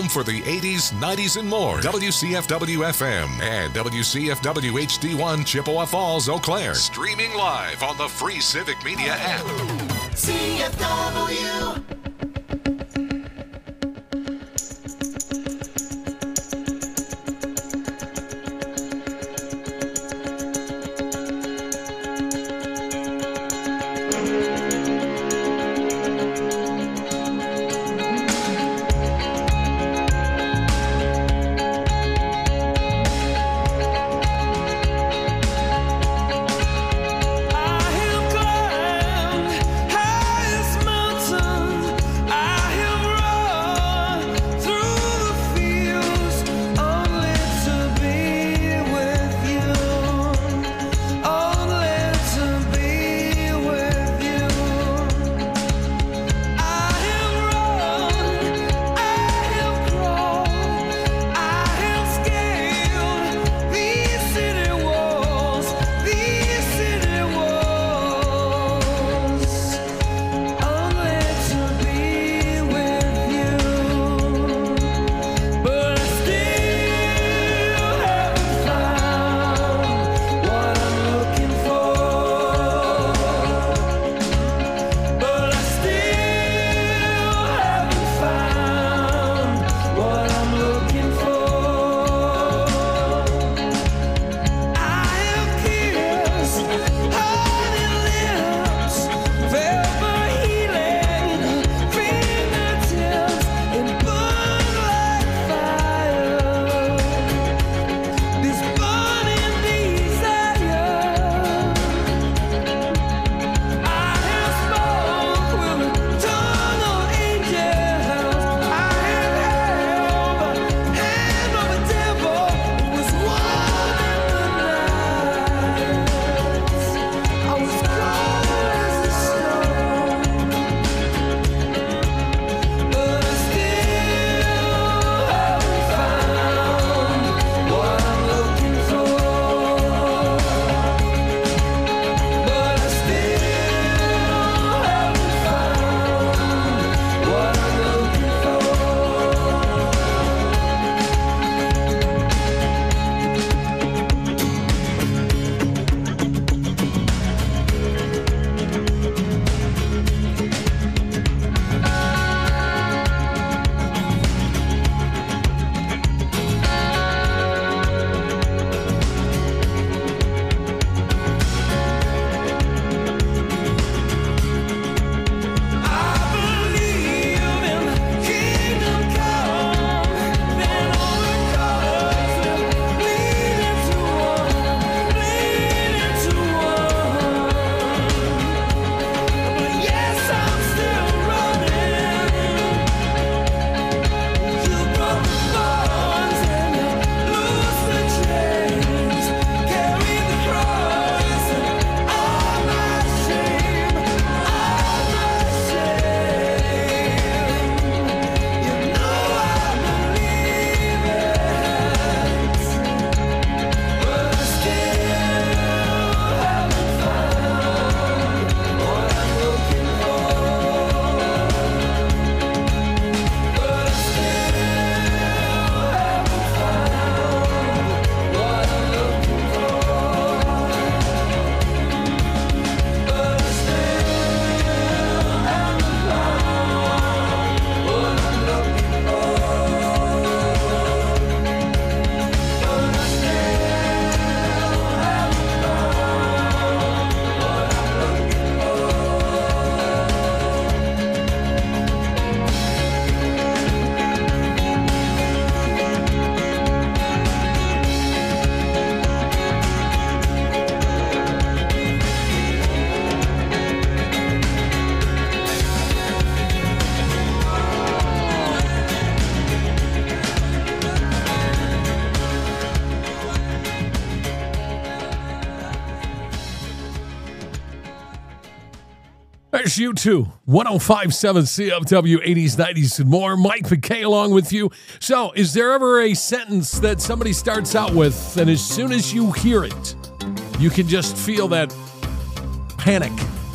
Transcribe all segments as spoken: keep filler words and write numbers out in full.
home for the eighties, nineties, and more. W C F W F M and W C F W H D one Chippewa Falls, Eau Claire. Streaming live on the free Civic Media app. C F W. There's you too. one oh five point seven C F W, eighties, nineties, and more. Mike McKay along with you. So, is there ever a sentence that somebody starts out with, and as soon as you hear it, you can just feel that panic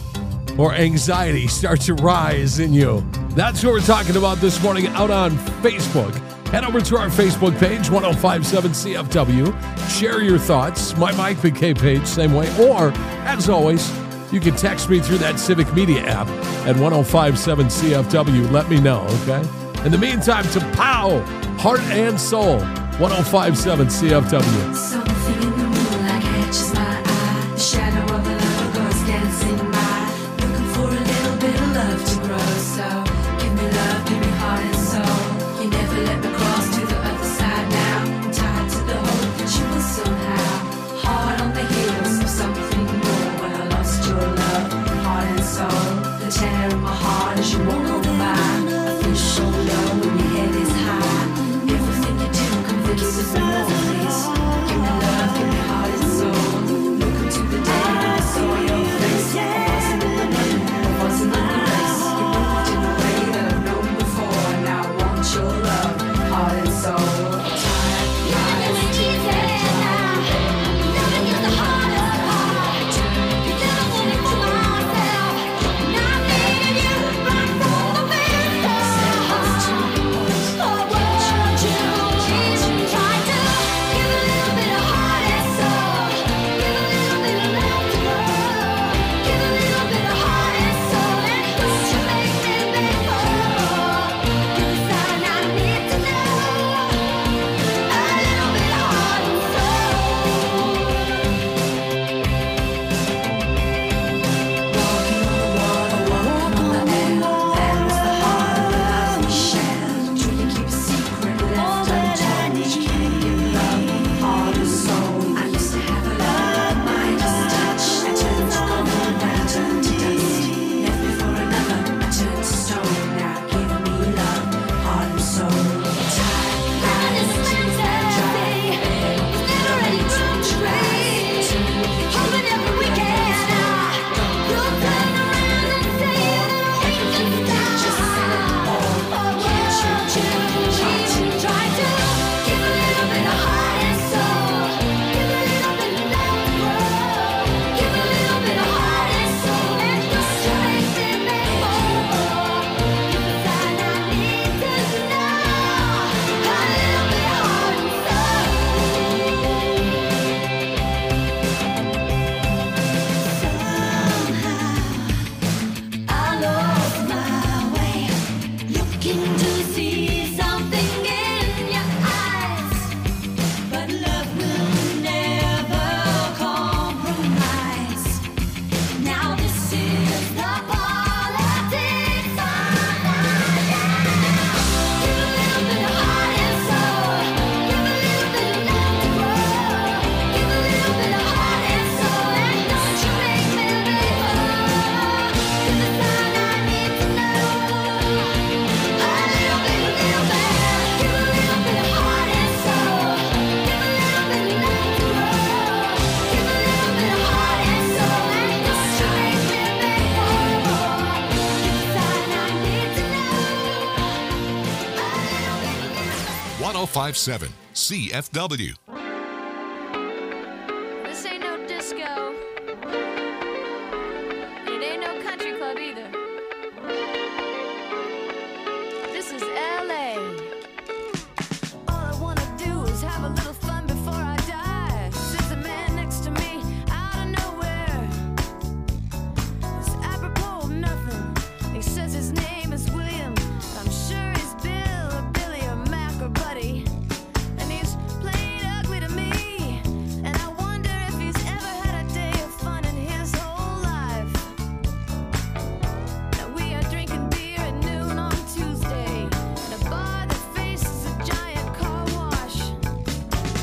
or anxiety start to rise in you? That's what we're talking about this morning out on Facebook. Head over to our Facebook page, ten fifty-seven C F W. Share your thoughts. My Mike McKay page, same way. Or, as always, you can text me through that Civic Media app at ten fifty-seven C F W. Let me know, okay? In the meantime, to Pow, Heart and Soul, ten fifty-seven C F W. Something in the moonlight catches my eye. The shadow of a little girl's dancing by. Looking for a little bit of love to grow. So give me love, give me heart and soul. You never let me cross to the other side now. I'm tied to the hope that you will somehow. Hard on the heels of something more. When I lost your love, heart and soul. The tear in my heart as you walk on by. I feel so low when your head is high. Everything you do convinces me more, please. Give me love, give me heart and soul. Look into the day and I saw your face. I wasn't in the moon, I wasn't in the race. You moved in a way that I've known before. And now I want your love, heart and soul. Tired, tired, it's easy now. Loving you the hardest part. You never want me for myself. Not needing you right from the very start. Oh, would you even try to give a little bit of heart and soul? Give a little bit of love to grow. Give a little bit of heart and soul. And don't you make me beg for more. You're the sign I need to know. A little bit of heart and soul. Walking on the water, walking on the air. That was the heart of the love we shared. True, you keep a secret left untold. You can't give love, heart and soul. I used to have a love, mine just a touch. I turned to gold, now I turn to dust. Left me for another, I turned to stone. Now give me love, heart and soul. Tired, tired, it's fantasy. It's never any room to breathe. Hoping every weekend you'll turn around and say that we can stop. Oh, would you even try to give a little bit of heart and soul? Give a little bit of love to grow. Give a little bit of heart and soul. And don't you make me beg for more. You're the sign I need to know. A little bit of heart and soul. I lost my way, looking to see something in your eyes, but love will never compromise. Now this is the politics of life. Give a little bit of heart and soul. Give a little bit of love to grow. Give a little bit of heart and soul. And don't you make me beg for more. You're the sign I need to know. A little bit, a little bit. Give a little bit of heart and soul. Give a little bit of love to grow. Give a little bit of heart and soul. And don't you make me beg for more. You're the sign I need to know. A little bit, a little bit. ten fifty-seven C F W. This ain't no disco. It ain't no country club either. This is L A. All I wanna do is have a little fun before I die. Sits a man next to me out of nowhere. It's apropos of nothing. He says his name is William. I'm sure he's Bill or Billy or Mac or Buddy. And he's playing ugly to me. And I wonder if he's ever had a day of fun in his whole life. Now we are drinking beer at noon on Tuesday in a bar that faces a giant car wash.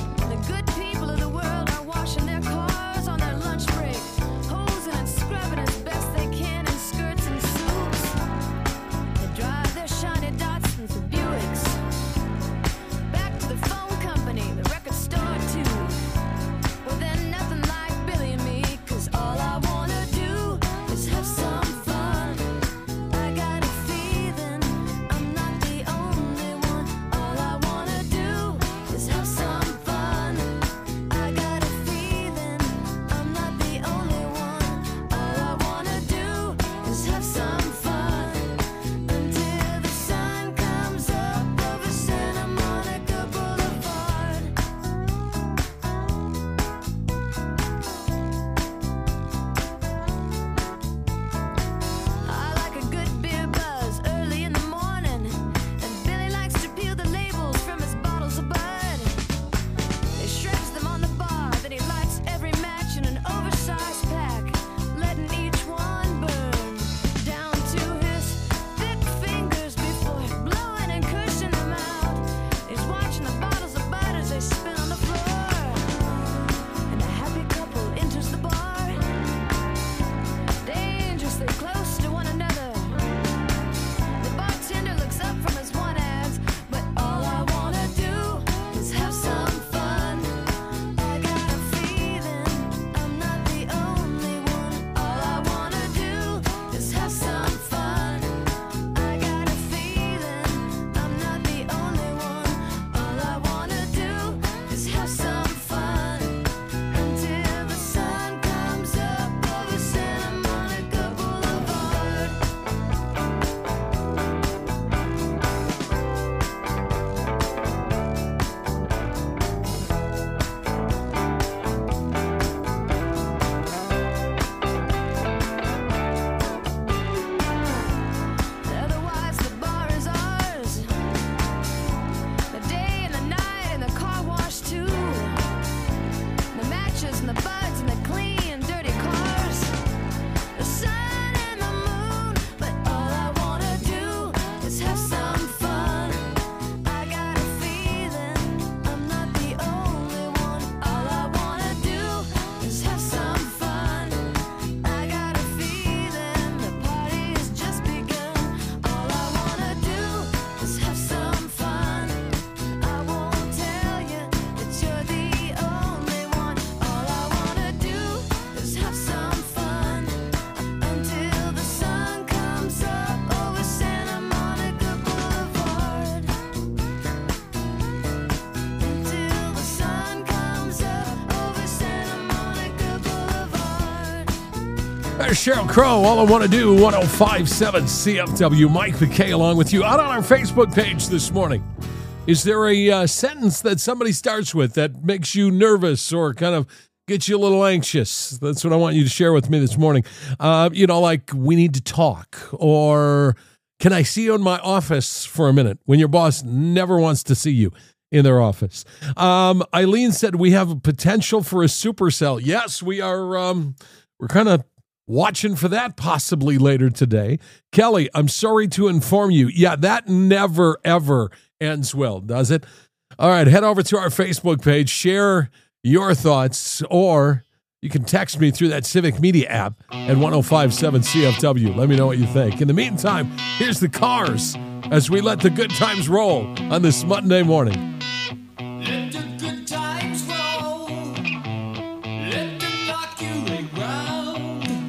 There's Sheryl Crow, All I Want to Do, one oh five point seven C F W. Mike McKay along with you out on our Facebook page this morning. Is there a uh, sentence that somebody starts with that makes you nervous or kind of gets you a little anxious? That's what I want you to share with me this morning. Uh, you know, like, we need to talk, or can I see you in my office for a minute, when your boss never wants to see you in their office. Um, Eileen said we have a potential for a supercell. Yes, we are. Um, we're kind of watching for that possibly later today. Kelly, I'm sorry to inform you. Yeah, that never, ever ends well, does it? All right, head over to our Facebook page, share your thoughts, or you can text me through that Civic Media app at one oh five point seven C F W. Let me know what you think. In the meantime, here's the Cars as we let the good times roll on this Monday morning. Let the good times roll. Let them rock you around.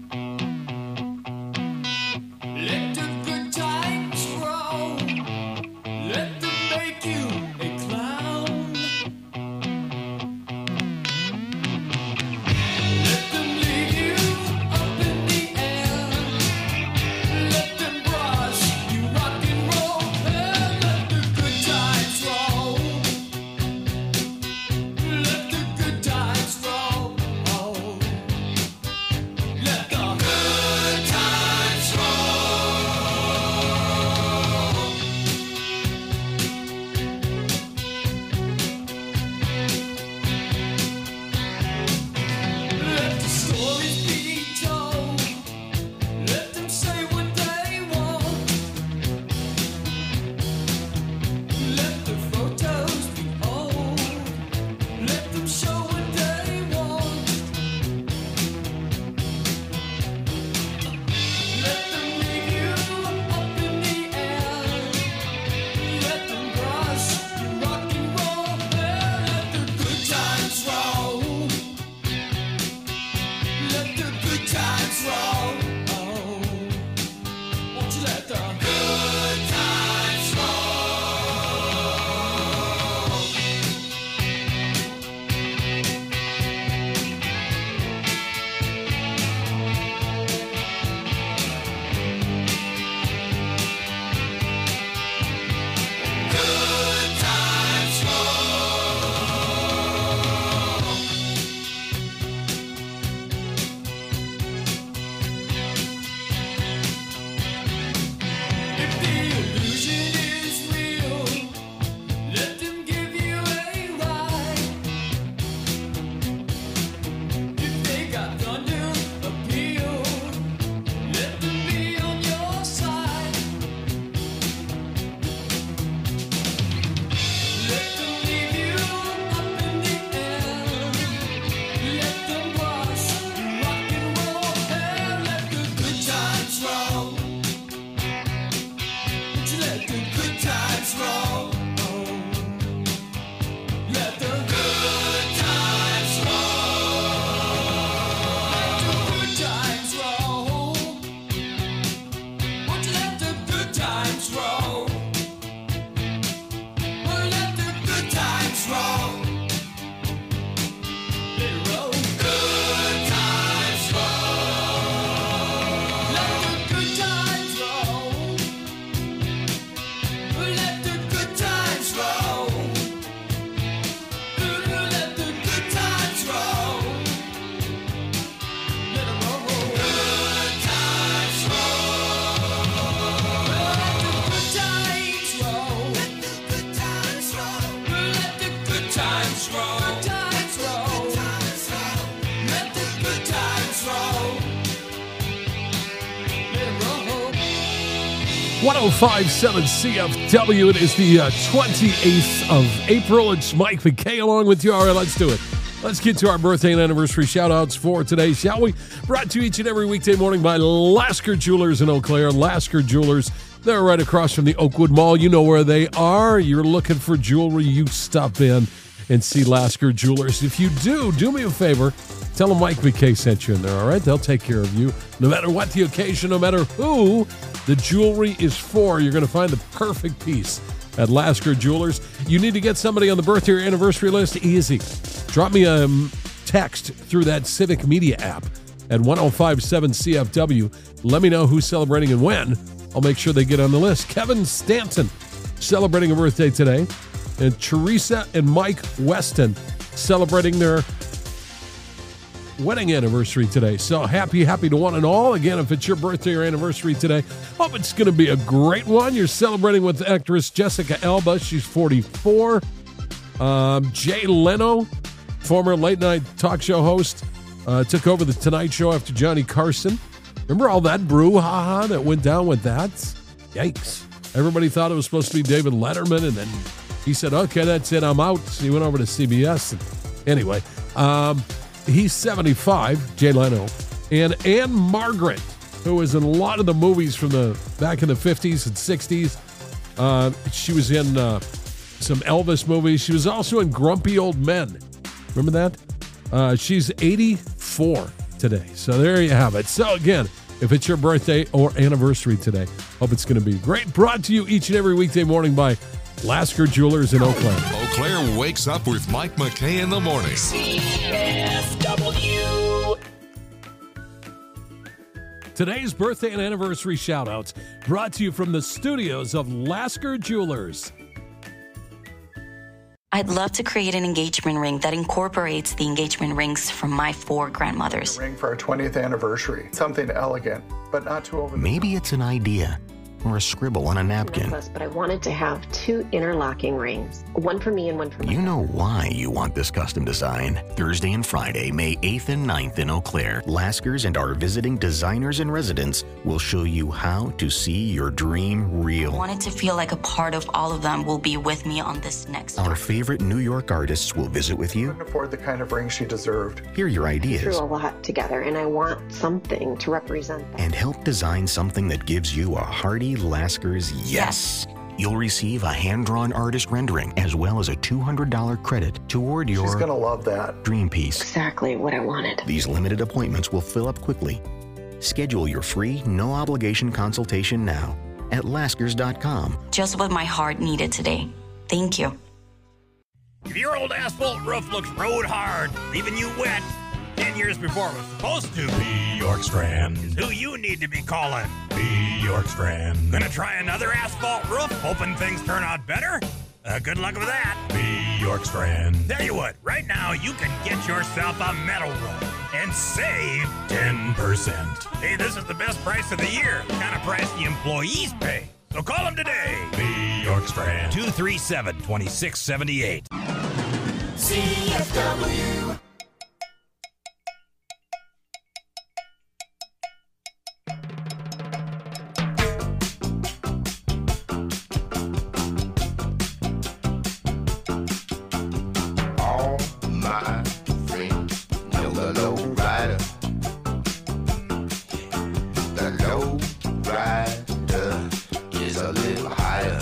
Let the good times roll. Let them make you a clown. Let them leave you up in the air. Let them brush you rock and roll. And let the good times roll. Let the good times roll. Let the good times Let the stories be told. Let them say what they want. Let the photos be old. Let them show what they want. Let them leave you up in the air. Let them brush you rock and roll. Let the good times roll. Let the good times roll. Won't you let the good times roll? Good times roll. If the illusion is real, let them give you a ride. If they got thunder appeal, let them be on your side. Let them leave you up in the air. Let them wash you rock and roll. And let the good times roll. Won't you let the good times roll? Let the good times roll. Let the good times roll. Won't you let the good times roll? Oh, let the good times roll. Let it roll. Good times roll. Let the good times roll. Let the good times roll. Let the good times roll. Let it roll. Good times roll. Let the good times roll. Let the good times roll. Let the good times roll. Let the good times roll. Let it roll. one oh five point seven C F W. It is the uh, twenty-eighth of April. It's Mike McKay along with you. All right, let's do it. Let's get to our birthday and anniversary shout-outs for today, shall we? Brought to you each and every weekday morning by Lasker Jewelers in Eau Claire. Lasker Jewelers, they're right across from the Oakwood Mall. You know where they are. You're looking for jewelry, you stop in and see Lasker Jewelers. If you do, do me a favor. Tell them Mike McKay sent you in there, all right? They'll take care of you. No matter what the occasion, no matter who the jewelry is for, you're going to find the perfect piece at Lasker Jewelers. You need to get somebody on the birthday or anniversary list? Easy. Drop me a text through that Civic Media app. at ten fifty-seven C F W. Let me know who's celebrating and when. I'll make sure they get on the list. Kevin Stanton celebrating a birthday today. And Teresa and Mike Weston celebrating their wedding anniversary today. So happy, happy to one and all. Again, if it's your birthday or anniversary today, hope it's going to be a great one. You're celebrating with actress Jessica Alba. She's forty-four. Um, Jay Leno, former late night talk show host, uh, took over the Tonight Show after Johnny Carson. Remember all that brouhaha that went down with that? Yikes. Everybody thought it was supposed to be David Letterman, and then he said, okay, that's it, I'm out. So he went over to C B S. And anyway, um, he's seventy-five, Jay Leno. And Anne Margaret, who was in a lot of the movies from the back in the fifties and sixties. Uh, she was in uh, some Elvis movies. She was also in Grumpy Old Men. Remember that? Uh, she's eighty-four today. So there you have it. So again, if it's your birthday or anniversary today, hope it's going to be great. Brought to you each and every weekday morning by Lasker Jewelers in Eau Claire. Eau Claire wakes up with Mike McKay in the morning. C F W. Today's birthday and anniversary shout-outs brought to you from the studios of Lasker Jewelers. I'd love to create an engagement ring that incorporates the engagement rings from my four grandmothers. Ring for our twentieth anniversary. Something elegant, but not too over the Maybe it's an idea or a scribble on a napkin. necklace, but I wanted to have two interlocking rings, one for me and one for my You know why you want this custom design. Thursday and Friday, May eighth and ninth in Eau Claire, Laskers and our visiting designers and residents will show you how to see your dream I real. wanted to feel like a part of all of them will be with me on this next Our journey. favorite New York artists will visit with you, couldn't afford the kind of ring she deserved. hear your through ideas, a lot together, and I want something to represent that. and help design something that gives you a hearty Laskers yes. You'll receive a hand-drawn artist rendering as well as a two hundred dollars credit toward She's your gonna love that. dream piece. Exactly what I wanted. These limited appointments will fill up quickly. Schedule your free, no-obligation consultation now at laskers dot com. Just what my heart needed today. Thank you. If your old asphalt roof looks road hard, leaving you wet ten years before it was supposed to, B. York Strand. is who you need to be calling. B. York Strand. Gonna try another asphalt roof, hoping things turn out better? Uh, good luck with that. B. York Strand. Tell you what, right now you can get yourself a metal roof and save. ten percent. Hey, this is the best price of the year. The kind of price the employees pay. So call them today. B. York Strand. two three seven, two six seven eight. C F W. All my friends know the low rider. The low rider is a little higher.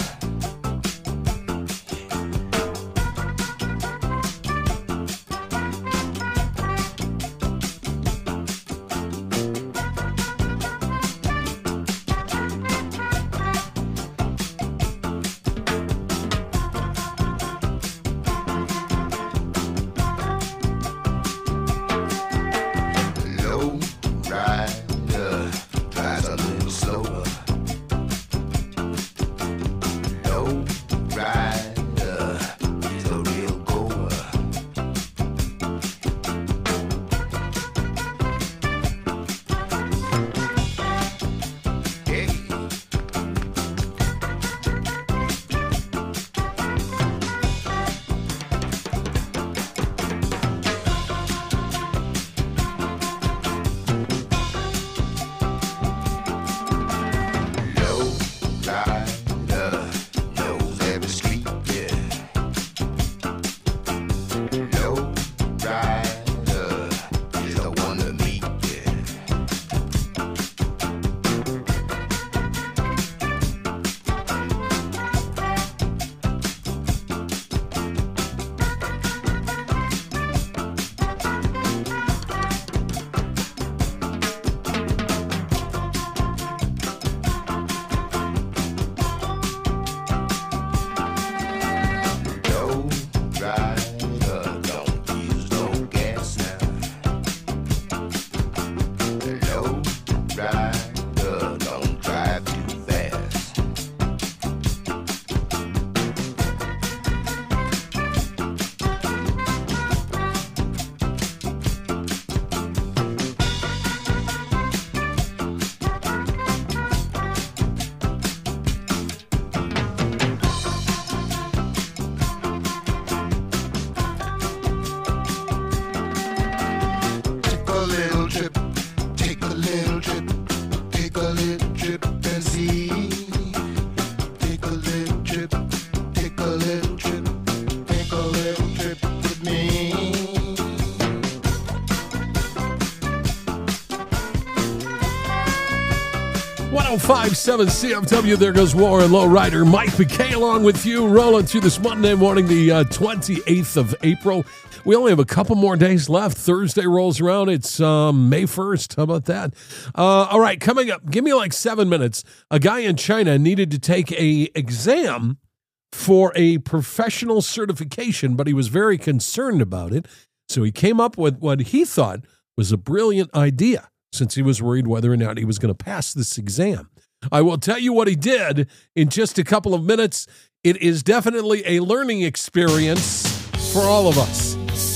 oh five point seven C F W. There goes Warren Lowrider. Mike McKay along with you, rolling through this Monday morning, the uh, twenty-eighth of April. We only have a couple more days left. Thursday rolls around. It's um, May first. How about that? Uh, all right, coming up, give me like seven minutes. A guy in China needed to take a exam for a professional certification, but he was very concerned about it. So he came up with what he thought was a brilliant idea, since he was worried whether or not he was going to pass this exam. I will tell you what he did in just a couple of minutes. It is definitely a learning experience for all of us.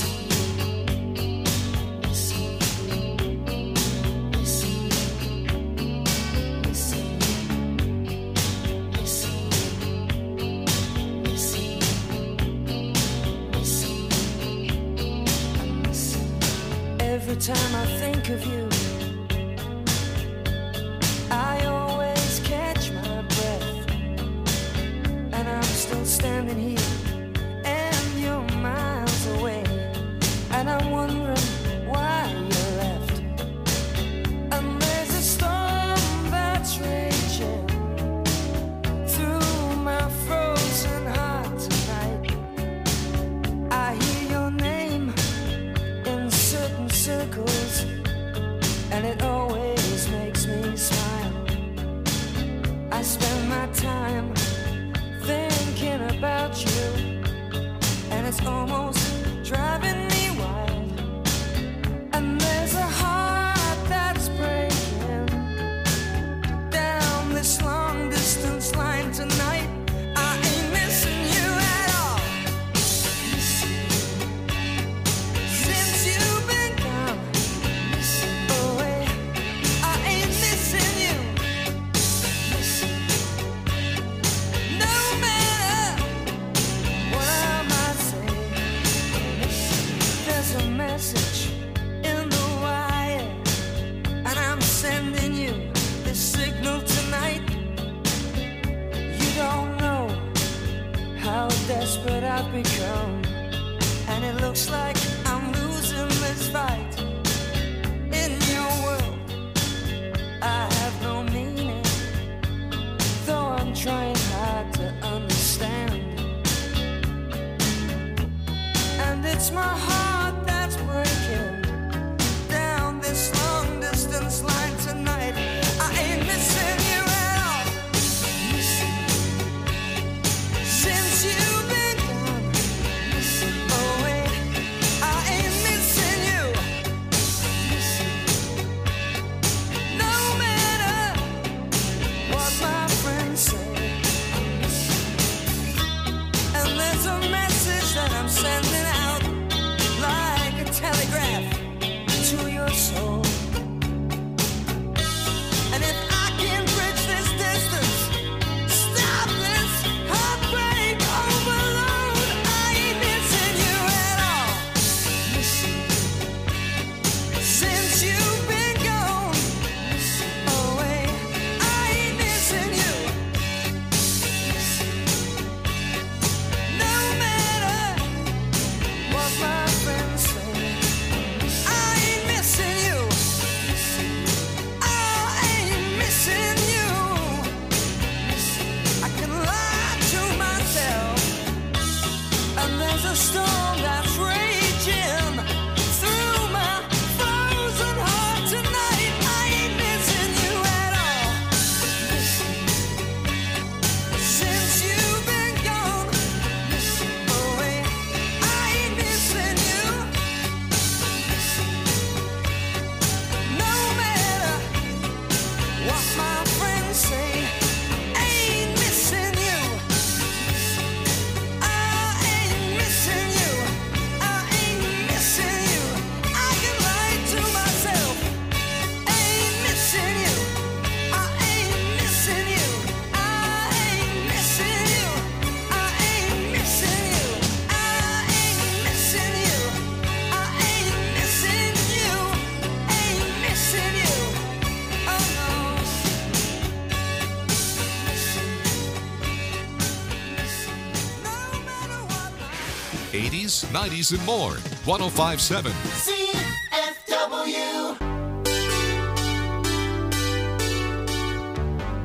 Every time I think of you, I always catch my breath, and I'm still standing here, and you're miles away, and I'm wondering why you left. And there's a storm that's raging through my frozen heart tonight. I hear your name in certain circles, and it always makes me smile. I spend my time thinking about you, and it's almost driving me wild. And there's a heart that's breaking down this long distance line tonight. I ain't missing you at all. Since you've been gone away, I ain't missing you. No matter what I might say, there's a message in the wire, and I'm sending you this signal tonight. You don't know how desperate I've become, and it looks like I'm losing this fight. In your world, I have no meaning, though I'm trying hard to understand. And it's my heart that's breaking down this long distance line tonight. I ain't missing you at all. Since you've been gone away, I ain't missing you. No matter what my friends say, and there's a message that I'm sending out like a telegraph to your soul. And if I can bridge this distance, stop this heartbreak overload, I ain't missing you at all. Since you've been gone away, I ain't missing you. No matter what my friends say, I ain't missing you. I ain't missing you. I can lie to myself, and there's a storm that's raging through my frozen heart tonight. I ain't missing you at all. Since you've been gone away, I ain't missing you. No matter what my friends say, ain't missing you. I ain't missing you. I ain't missing you. I can lie to myself. Ain't missing you. I ain't missing you. I ain't missing you. I ain't missing you. I ain't missing you. I ain't missing you. Ain't missing you. Oh no. eighties, nineties, and more. one oh five point seven. C F W.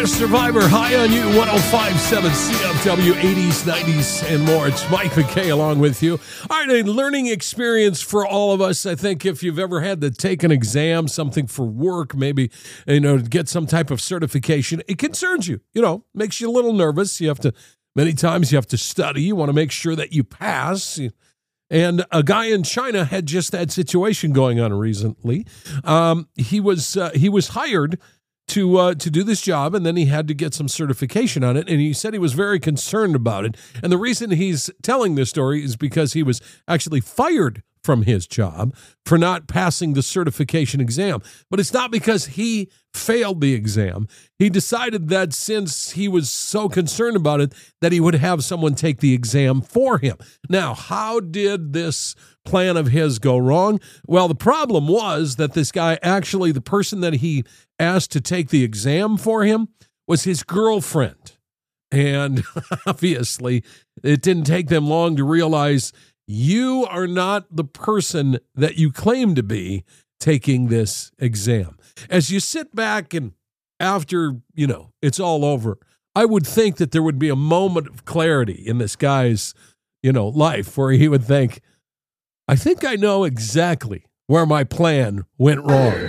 is Survivor, High on You, one oh five point seven C F W, eighties, nineties, and more. It's Mike McKay along with you. All right, a learning experience for all of us. I think if you've ever had to take an exam, something for work, maybe, you know, get some type of certification, it concerns you, you know, makes you a little nervous. You have to, many times you have to study. You want to make sure that you pass. And a guy in China had just that situation going on recently. Um, he was uh, he was hired to uh, to do this job, and then he had to get some certification on it, and he said he was very concerned about it. And the reason he's telling this story is because he was actually fired from his job for not passing the certification exam. But it's not because he failed the exam. He decided that since he was so concerned about it, that he would have someone take the exam for him. Now, how did this plan of his go wrong? Well, the problem was that this guy, actually, the person that he asked to take the exam for him was his girlfriend. And obviously, it didn't take them long to realize you are not the person that you claim to be taking this exam. As you sit back and after, you know, it's all over, I would think that there would be a moment of clarity in this guy's, you know, life where he would think, I think I know exactly where my plan went wrong.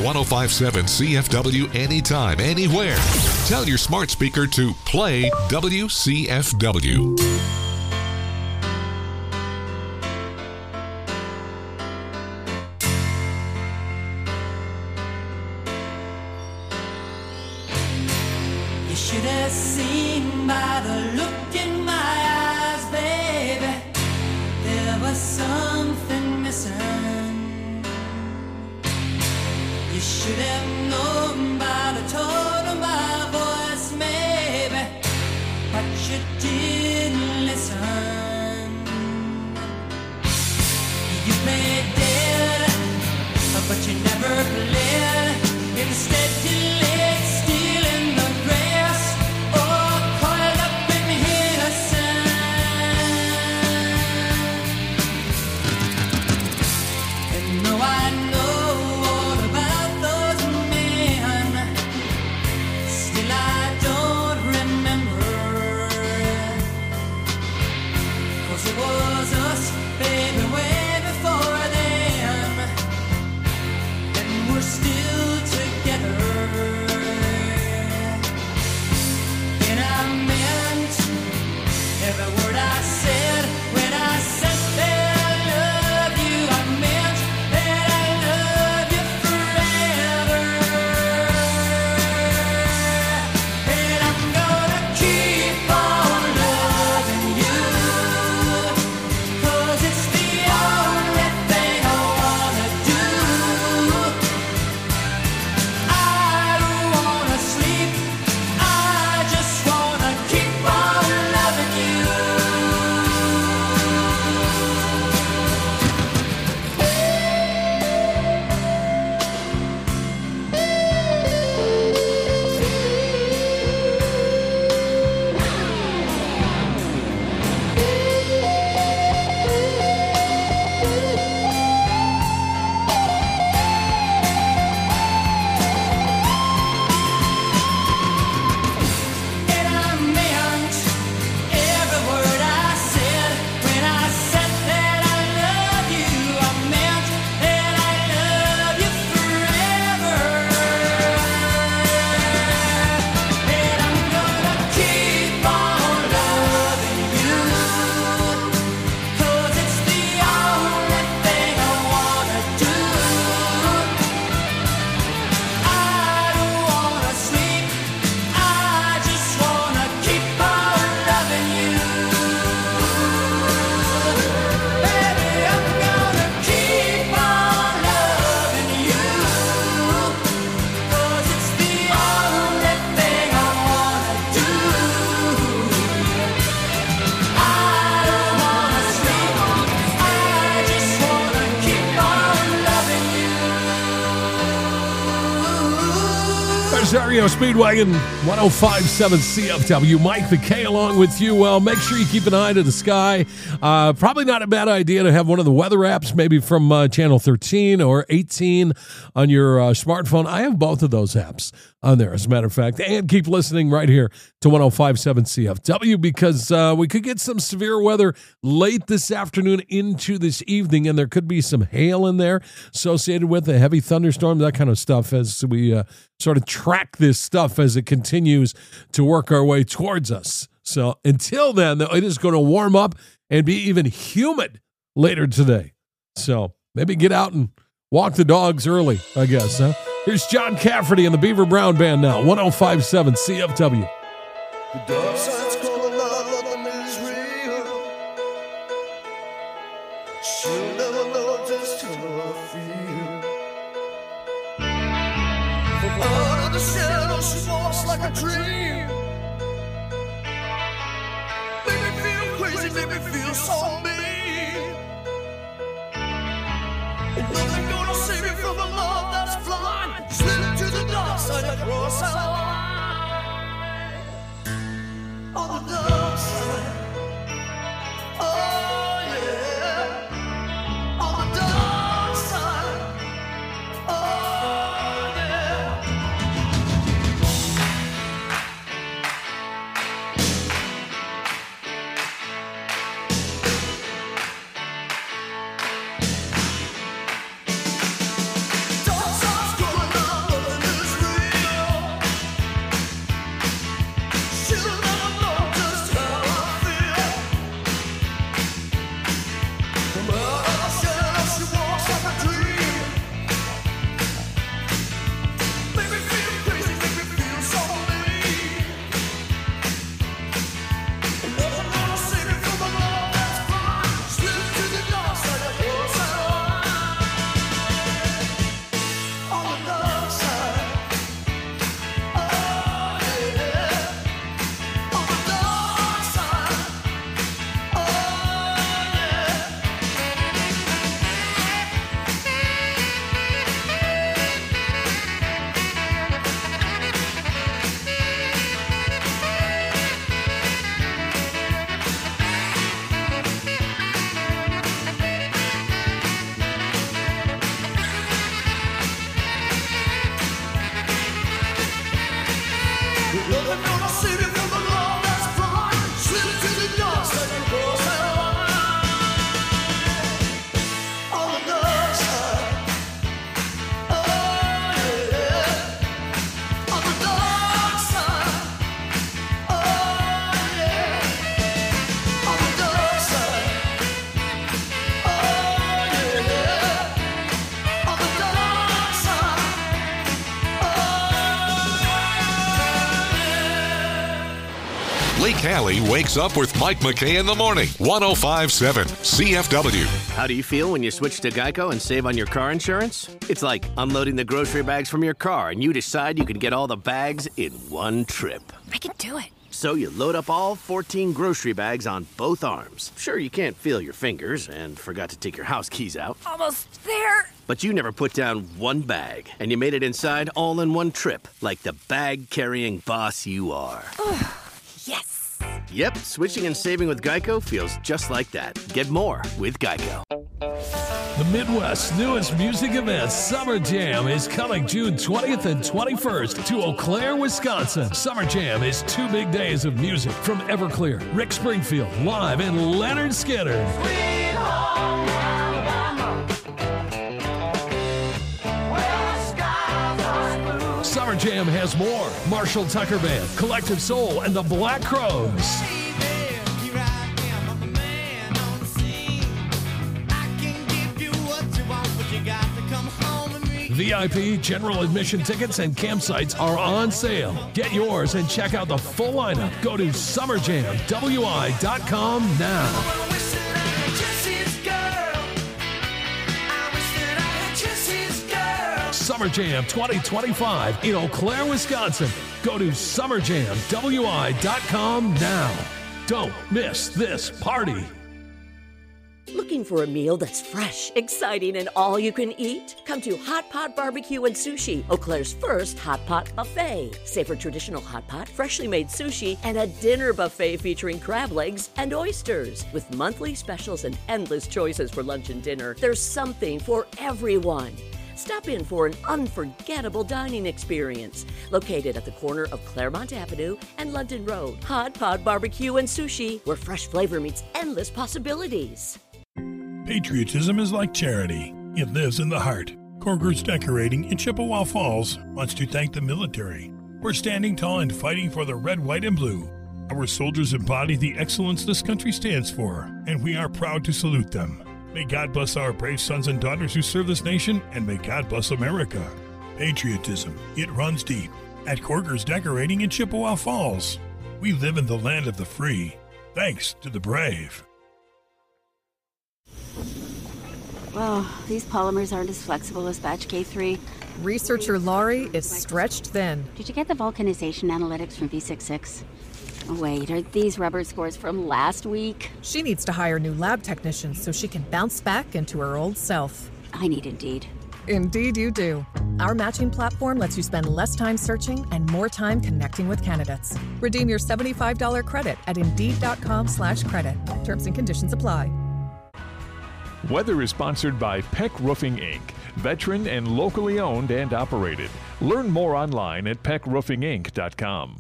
one oh five point seven C F W anytime, anywhere. Tell your smart speaker to play W C F W. You should have seen by the look in my eyes, baby, there was something missing. You should have known by the tone of my voice, maybe, but you didn't listen. You played dead, but you never played. Instead you laid still in the grass, or coiled up in innocence. And though I know all about those men, still I don't remember. 'Cause it was us, baby, way before then, and we're still together. And I meant every word I said when I said that I love you. I meant that I love you forever. And I'm gonna keep on loving you, 'cause it's the only thing I wanna do. I don't wanna sleep, I just wanna keep on loving you. And I meant every word I said when I said that I love you. I meant that I love you forever. And I'm gonna keep on loving you, 'cause it's the only thing I wanna do. I don't wanna sleep, I just wanna keep on loving you. Baby, I'm gonna keep on loving you, 'cause it's the only thing I wanna do. I don't wanna sleep, I just wanna keep on loving you. Rosario Speedwagon, one oh five point seven C F W. Mike McKay along with you. Well, make sure you keep an eye to the sky. Uh, probably not a bad idea to have one of the weather apps, maybe from uh, channel thirteen or eighteen on your uh, smartphone. I have both of those apps on there, as a matter of fact. And keep listening right here to one oh five point seven C F W, because uh, we could get some severe weather late this afternoon into this evening, and there could be some hail in there associated with a heavy thunderstorm, that kind of stuff, as we uh, sort of track this stuff as it continues to work our way towards us. So until then, though, it is going to warm up and be even humid later today. So maybe get out and walk the dogs early, I guess, huh? Here's John Cafferty and the Beaver Brown Band now, one oh five point seven C F W. The dark side's calling out, nothing is real. She'll never know just how I feel. From out of the shadow, she walks like a dream. Make me feel crazy, make me feel so mean. And nothing gonna save me from the love that's blind. Slip to the dark side across our line. On the dark side. Oh yeah. On the dark side. Oh yeah. Dark side's going Lee Callie wakes up with Mike McKay in the morning. one oh five point seven C F W. How do you feel when you switch to Geico and save on your car insurance? It's like unloading the grocery bags from your car and you decide you can get all the bags in one trip. I can do it. So you load up all fourteen grocery bags on both arms. Sure, you can't feel your fingers and forgot to take your house keys out. Almost there. But you never put down one bag, and you made it inside all in one trip, like the bag-carrying boss you are. Yes. Yep, switching and saving with Geico feels just like that. Get more with Geico. The Midwest's newest music event, Summer Jam, is coming June twentieth and twenty-first to Eau Claire, Wisconsin. Summer Jam is two big days of music from Everclear, Rick Springfield, live, and Leonard Skinner. Sweet home Alabama, where the skies are blue. Summer Jam has more. Marshall Tucker Band, Collective Soul, and the Black Crowes. V I P, general admission tickets, and campsites are on sale. Get yours and check out the full lineup. Go to summer jam w i dot com now. Summer Jam twenty twenty-five in Eau Claire, Wisconsin. Go to summer jam w i dot com now. Don't miss this party. Looking for a meal that's fresh, exciting, and all you can eat? Come to Hot Pot Barbecue and Sushi, Eau Claire's first hot pot buffet. Savor traditional hot pot, freshly made sushi, and a dinner buffet featuring crab legs and oysters. With monthly specials and endless choices for lunch and dinner, there's something for everyone. Stop in for an unforgettable dining experience. Located at the corner of Claremont Avenue and London Road. Hot Pot Barbecue and Sushi, where fresh flavor meets endless possibilities. Patriotism is like charity. It lives in the heart. Korger's Decorating in Chippewa Falls wants to thank the military for standing tall and fighting for the red, white, and blue. Our soldiers embody the excellence this country stands for, and we are proud to salute them. May God bless our brave sons and daughters who serve this nation, and may God bless America. Patriotism, it runs deep. At Korger's Decorating in Chippewa Falls, we live in the land of the free, thanks to the brave. Well, these polymers aren't as flexible as batch K three. Researcher Laurie is stretched thin. Did you get the vulcanization analytics from V sixty-six? Oh, wait, are these rubber scores from last week? She needs to hire new lab technicians so she can bounce back into her old self. I need Indeed. Indeed you do. Our matching platform lets you spend less time searching and more time connecting with candidates. Redeem your seventy-five dollars credit at Indeed.com slash credit. Terms and conditions apply. Weather is sponsored by Peck Roofing, Incorporated, veteran and locally owned and operated. Learn more online at peck roofing inc dot com.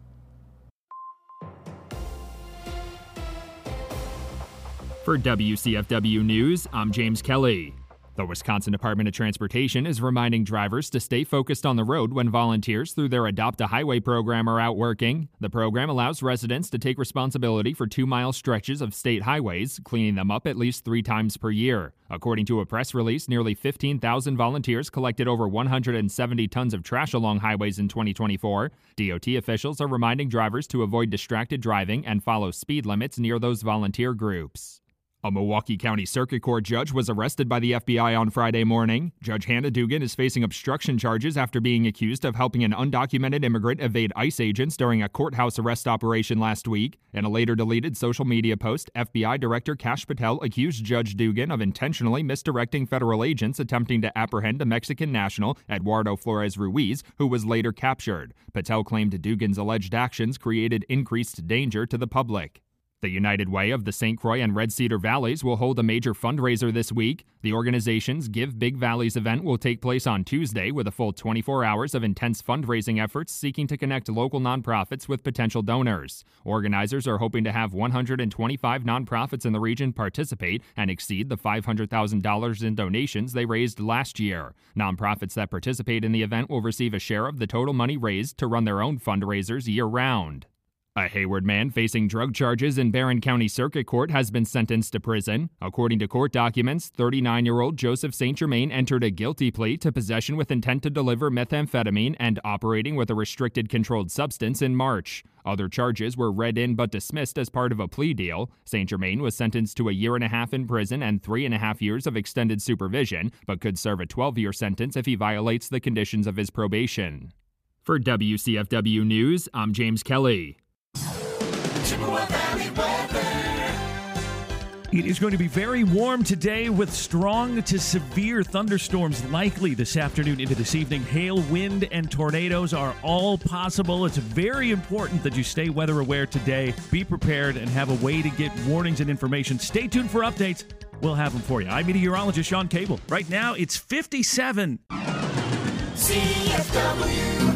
For W C F W News, I'm James Kelly. The Wisconsin Department of Transportation is reminding drivers to stay focused on the road when volunteers through their Adopt a Highway program are out working. The program allows residents to take responsibility for two-mile stretches of state highways, cleaning them up at least three times per year. According to a press release, nearly fifteen thousand volunteers collected over one hundred seventy tons of trash along highways in twenty twenty-four. D O T officials are reminding drivers to avoid distracted driving and follow speed limits near those volunteer groups. A Milwaukee County Circuit Court judge was arrested by the F B I on Friday morning. Judge Hannah Dugan is facing obstruction charges after being accused of helping an undocumented immigrant evade ICE agents during a courthouse arrest operation last week. In a later deleted social media post, F B I Director Kash Patel accused Judge Dugan of intentionally misdirecting federal agents attempting to apprehend a Mexican national, Eduardo Flores Ruiz, who was later captured. Patel claimed Dugan's alleged actions created increased danger to the public. The United Way of the Saint Croix and Red Cedar Valleys will hold a major fundraiser this week. The organization's Give Big Valleys event will take place on Tuesday with a full twenty-four hours of intense fundraising efforts seeking to connect local nonprofits with potential donors. Organizers are hoping to have one hundred twenty-five nonprofits in the region participate and exceed the five hundred thousand dollars in donations they raised last year. Nonprofits that participate in the event will receive a share of the total money raised to run their own fundraisers year-round. A Hayward man facing drug charges in Barron County Circuit Court has been sentenced to prison. According to court documents, thirty-nine-year-old Joseph Saint Germain entered a guilty plea to possession with intent to deliver methamphetamine and operating with a restricted controlled substance in March. Other charges were read in but dismissed as part of a plea deal. Saint Germain was sentenced to a year and a half in prison and three and a half years of extended supervision, but could serve a twelve-year sentence if he violates the conditions of his probation. For W C F W News, I'm James Kelly. It is going to be very warm today with strong to severe thunderstorms likely this afternoon into this evening. Hail, wind, and tornadoes are all possible. It's very important that you stay weather aware today. Be prepared and have a way to get warnings and information. Stay tuned for updates. We'll have them for you. I'm meteorologist Sean Cable. Right now, it's fifty-seven. C F W.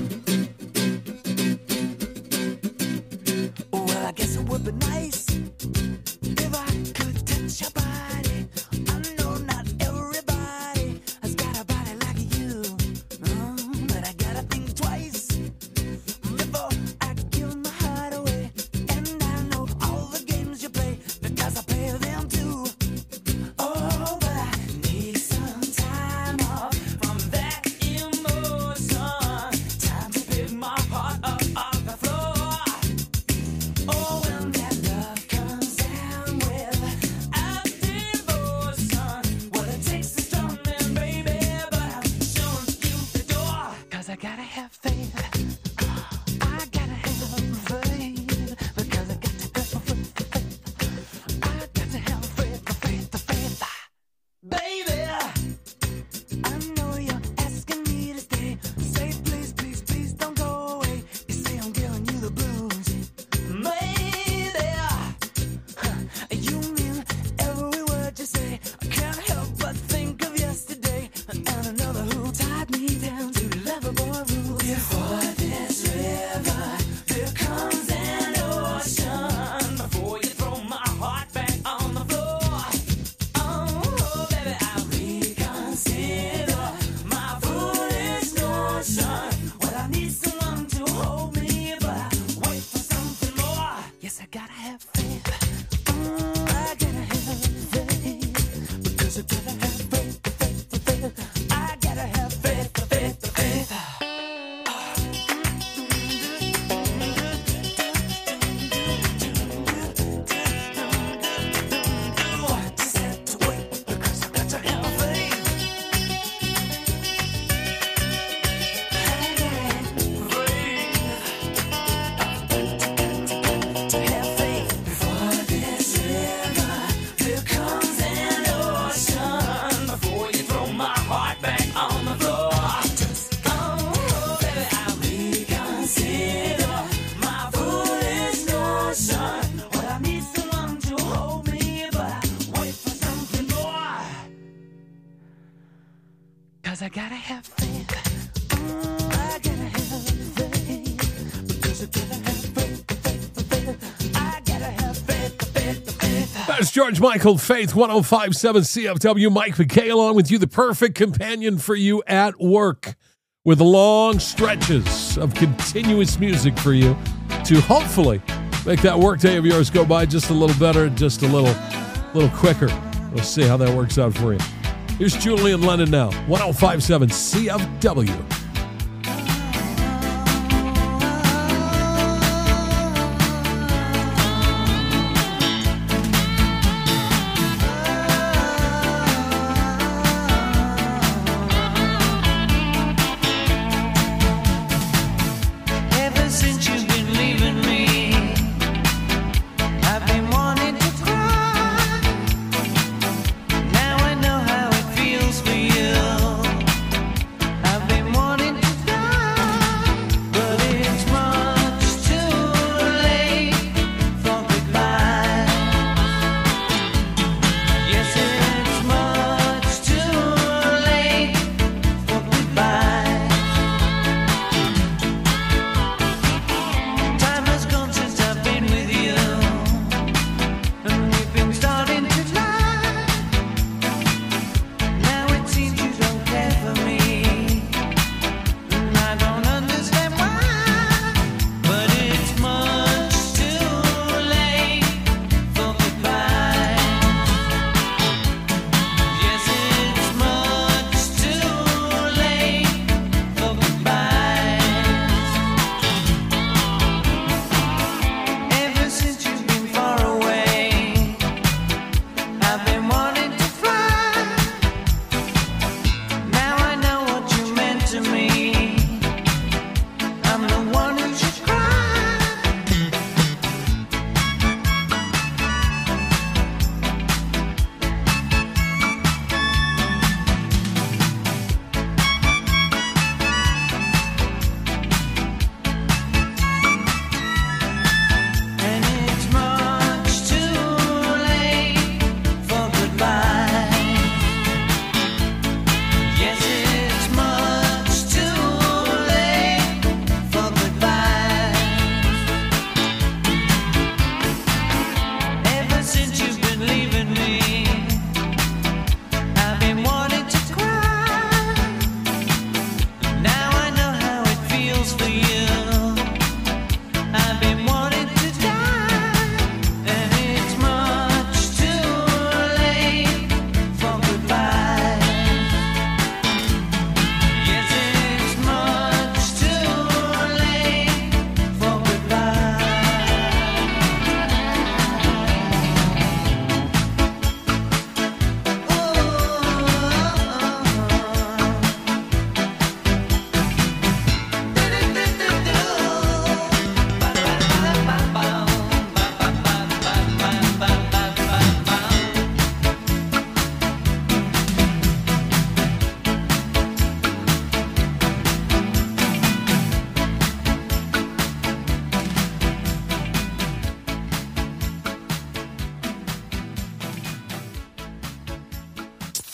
Well, I guess it would be nice if I could touch your body. I know not everybody has got a body like you, mm, but I gotta think twice before I give my heart away. And I know all the games you play because I play them too. Oh, but I need some time off from that emotion. Time to pick my heart up off the floor. Oh, when that love comes down without devotion, well, it takes a strong man, baby, but I'm showing you the door. 'Cause I gotta have faith. I gotta have faith. Because I got to have faith. I got to have faith, faith, faith. Baby, I know you're asking me to stay. Say please, please, please don't go away. You say I'm giving you the blues. Maybe huh, you mean every word you say. I can't help but think of yesterday and another who tied me down to Loverboy rules. Before this river, there comes an ocean. Before you throw my heart back on the floor. Oh, baby, I reconsider my foolish notion. Well, I need someone to hold me, but I wait for something more. Yes, I gotta have faith. Mm, I gotta have faith. Because I gotta have faith, faith, faith. I gotta have faith, faith, faith. Just have to wait because I got to have faith. To have faith before this river, there comes an ocean. Before you throw my heart back on the floor. Just oh, baby, I reconsider my foolish notion. Well, I need someone to hold me, but I wait for something more. 'Cause I gotta have faith. Mm, I gotta have faith. Because I gotta have faith, faith, faith. I gotta have faith, faith, faith. That's George Michael, Faith, one oh five point seven C F W. Mike McKay along with you, the perfect companion for you at work, with long stretches of continuous music for you to hopefully make that workday of yours go by just a little better, just a little, little quicker. We'll see how that works out for you. Here's Julian Lennon now, one oh five point seven C F W. Ever since you've been leaving me, I've been wanting to cry. Now I know how it feels for you. I've been wanting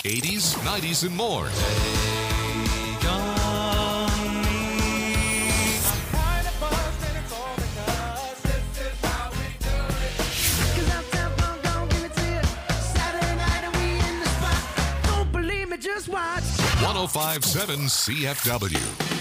eighties, nineties, and more. Just watch. one oh five point seven C F W.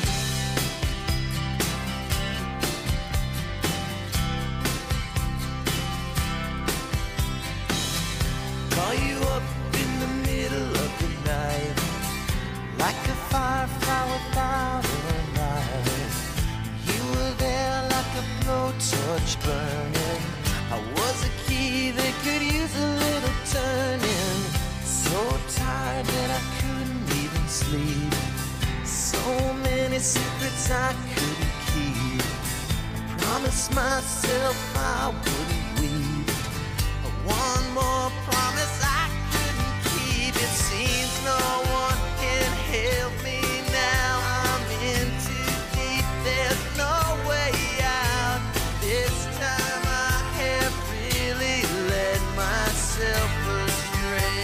Call you up in the middle of the night, like a firefly without a light. You were there like a blowtorch burning. I was a key that could use a little turning. So tired that I couldn't even sleep. So many secrets I couldn't keep. I promised myself I wouldn't weep. But one more promise I couldn't keep. It seems no one can help me now. I'm in too deep. There's no way out. This time I have really led myself astray.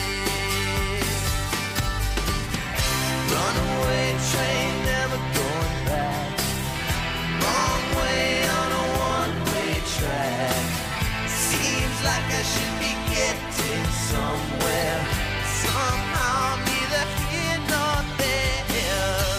Runaway train, never going back. Wrong way on a one-way track. Seems like I should be getting somewhere. Somehow neither here nor there.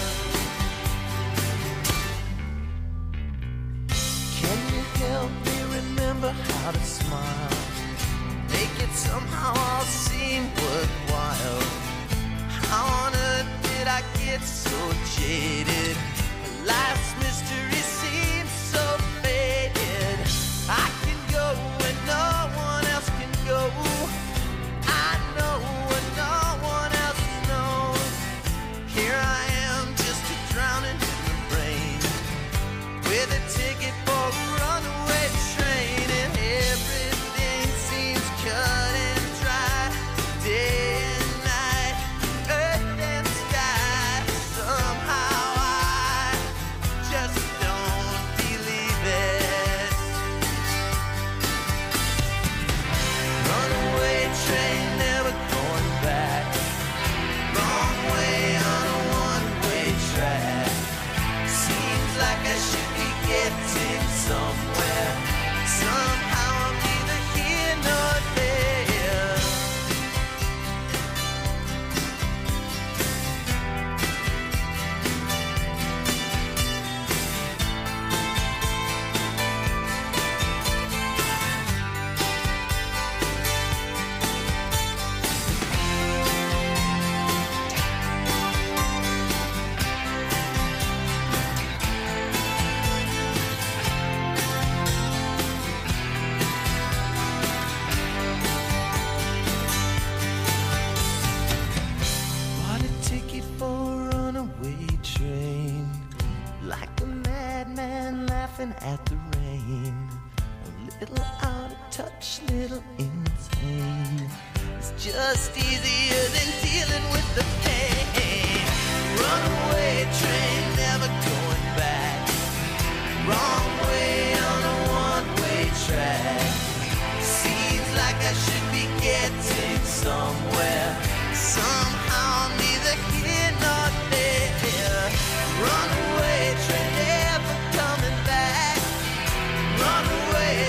Can you help me remember how to smile? Make it somehow all seem worthwhile. How on earth did I get so jaded? Life's mystery seems so faded. I can go where no one else can go. I know what no one else knows. Here I am, just a drowning in the rain, with a ticket for a runaway train, and everything seems cut and dry. Day and night, earth and sky. Somehow I just don't believe it. Runaway train, never going back. Wrong way on a one-way track. Seems like I should be getting somewhere. Somehow I'm neither here nor there. Bought a ticket for a runaway train, like a madman laughing at the rain. A little out of touch, little insane. It's just easier than